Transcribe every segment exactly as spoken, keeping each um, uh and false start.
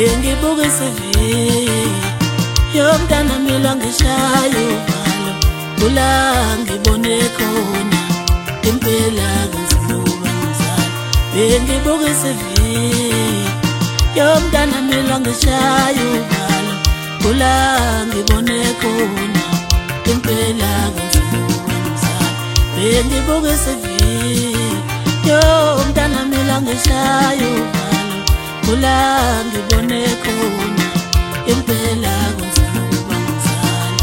bengibuka isivi yomntana mila ngishaya uvalo kula ngibone khona impela kunzima ngizala bengibuka isivi yomntana mila ngishaya uvalo kula ngibone khona impela kunzima ngizala bengibuka isivi yomntana mila ngishaya uvalo kula ngibone khona impela kunzima ukuba ngizala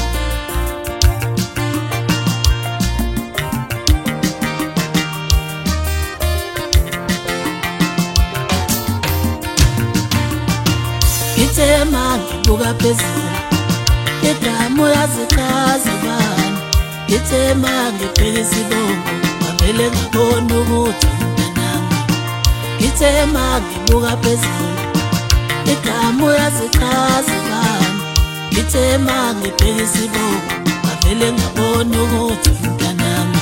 ngithema ngibuka phezulu igama yazichaza bani ngithema ngibheka isibongo ngavele ngabona ukuthi mntanami ngithema ngibuka phezulu igama yazichaza bani ngithema ngibheka isibongo ngavele ngabona ukuthi mntanami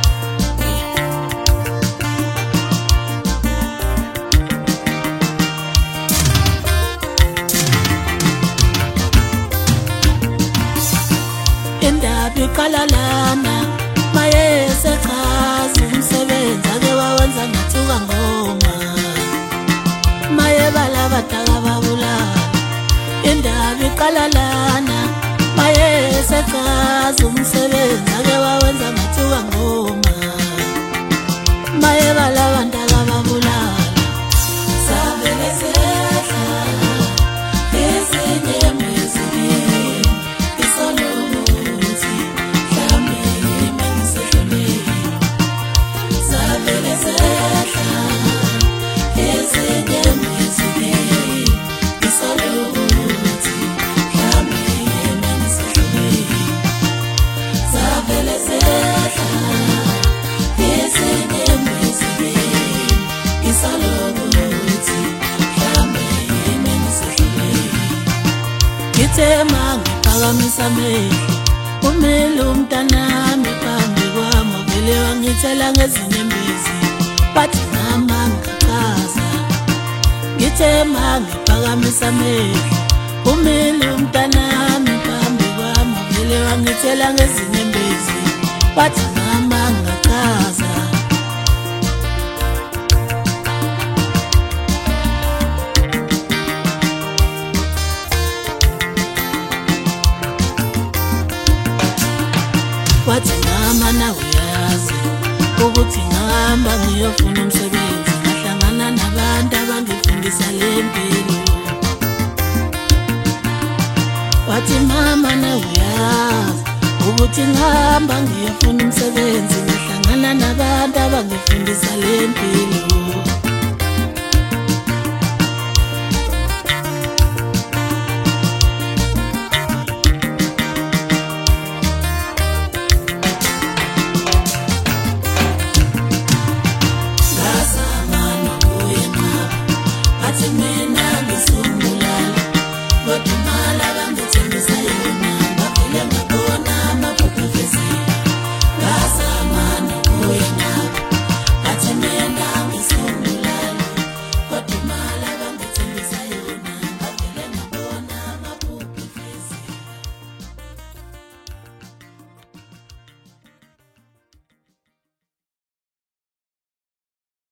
indaba iqala lana maye sechaza umsebenzi ake wawenza ngathuka ngoma maye balabadaka babulala indaba iqala lana maye sechaza umsebenzi ake wawenza ngathuka ngoma maye balabadaka babulala savele sehla ezinye emizini isoluthi mhlambe mengisehlulile savele sehla ezinye emizini isoluthi mhlambe mengisehlulile savele sehla ezinye emizini isoluthi mhlambe mengisehlulile ngithema ngiphakamisa amehlo umele umntanami phambi kwami vele wangithela ngezinyembezi bathi mama ngikaza ngithema ngiphakamisa amehlo umele umntanami phambi kwami vele wangithela ngezinyembezi bathi mama ngikaza wathi mama nawe uyazi ukuthi ngihamba ngiyofuna umsebenzi ngahlangana nabantu abangifundisa lempilo wathi mama nawe uyazi ukuthi ngihamba ngiyofuna umsebenzi ngahlangana nabantu abangifundisa lempilo